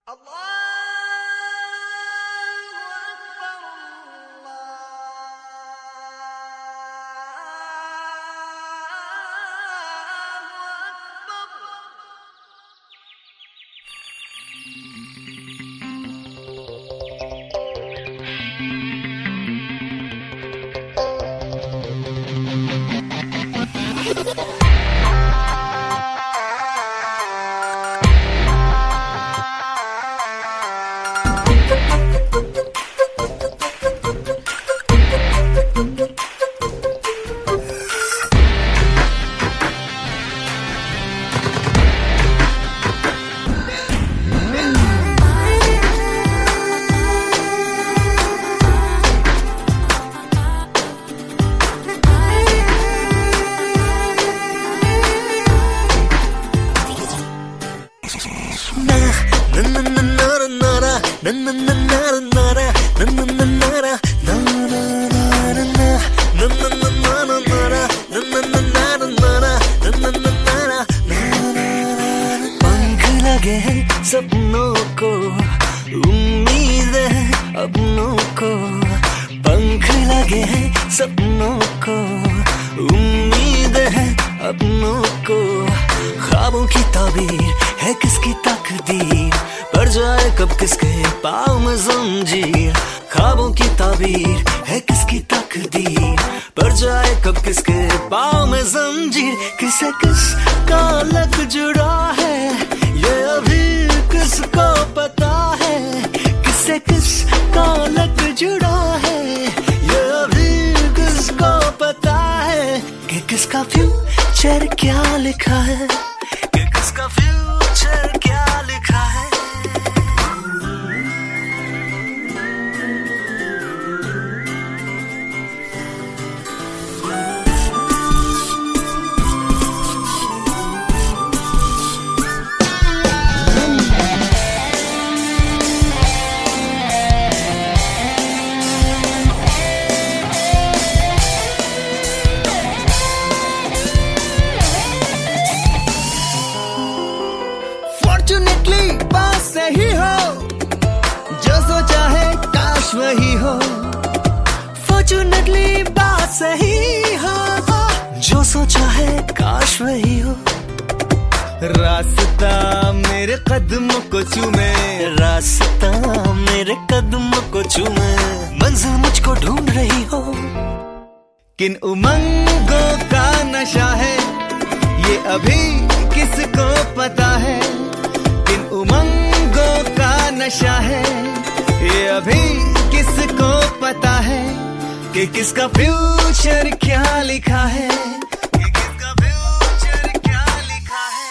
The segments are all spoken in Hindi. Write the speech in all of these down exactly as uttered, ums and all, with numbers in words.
पंख लगे हैं सपनों को, उम्मीद है अपनों को। पंख लगे हैं सपनों को, उम्मीद है अपनों को। ख्वाबों की ताबीर है किसकी तकदीर, पड़ जाए कब किसके पाँव में जंजीर। ख्वाबों की ताबीर है किसकी तकदीर, पड़ जाए कब किसके पाँव में जंजीर। किसे किस का लग जुड़ा है ये अभी किसको पता है। किसे किस का लग जुड़ा है ये अभी किसको पता है। कि किसका फ्यूचर क्या लिखा है, कि किसका फ्यूचर क्या लिखा है। फॉर्चुनेटली पास सही हो, जो सोचा है काश वही हो। फॉर्चुनेटली बात सही हो, जो सोचा है काश वही हो। रास्ता मेरे कदमों को चूमे, रास्ता मेरे कदमों को चूमे। मंजिल मुझको ढूंढ रही हो, किन उमंगों का नशा है ये अभी किसको पता है। किन उमंगों का नशा है ये अभी किसको पता है। कि किसका फ्यूचर क्या लिखा है, कि किसका फ्यूचर क्या लिखा है।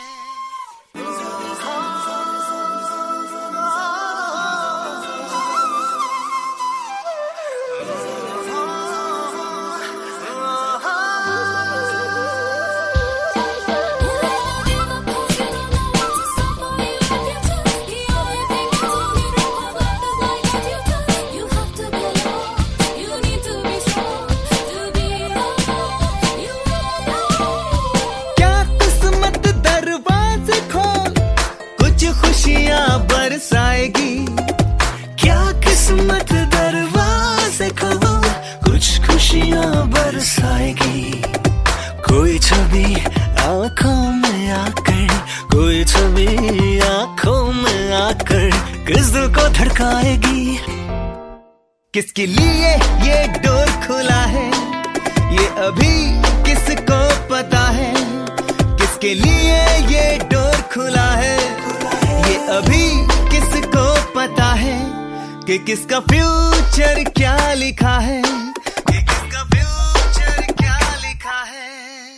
बरसाएगी क्या किस्मत दरवाजे खोलो, कुछ खुशियां बरसाएगी। कोई छवि आंखों में आकर, कोई छवि आंखों में आकर किस दिल को धड़काएगी। किसके लिए ये डोर खुला है ये अभी किसको पता है। किसके लिए ये डोर खुला है ये अभी किसको पता है। कि किसका फ्यूचर क्या लिखा है, कि किसका फ्यूचर क्या लिखा है।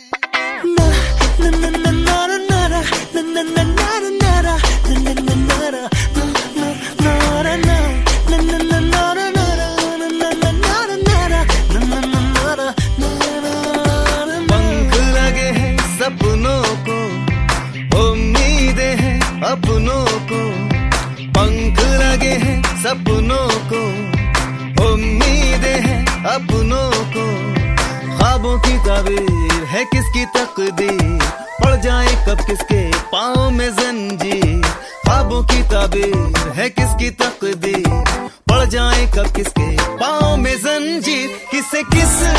पंख लगे हैं सपनों को, उम्मीदें हैं अपनों को। पंख लगे हैं सपनों को, उम्मीदें हैं अपनों को। ख्वाबों की ताबीर है किसकी तकदीर, पड़ जाए कब किसके पाँव में जंजीर। ख्वाबों की ताबीर है किसकी तकदीर, पड़ जाए कब किसके पाँव में जंजीर, किसे किस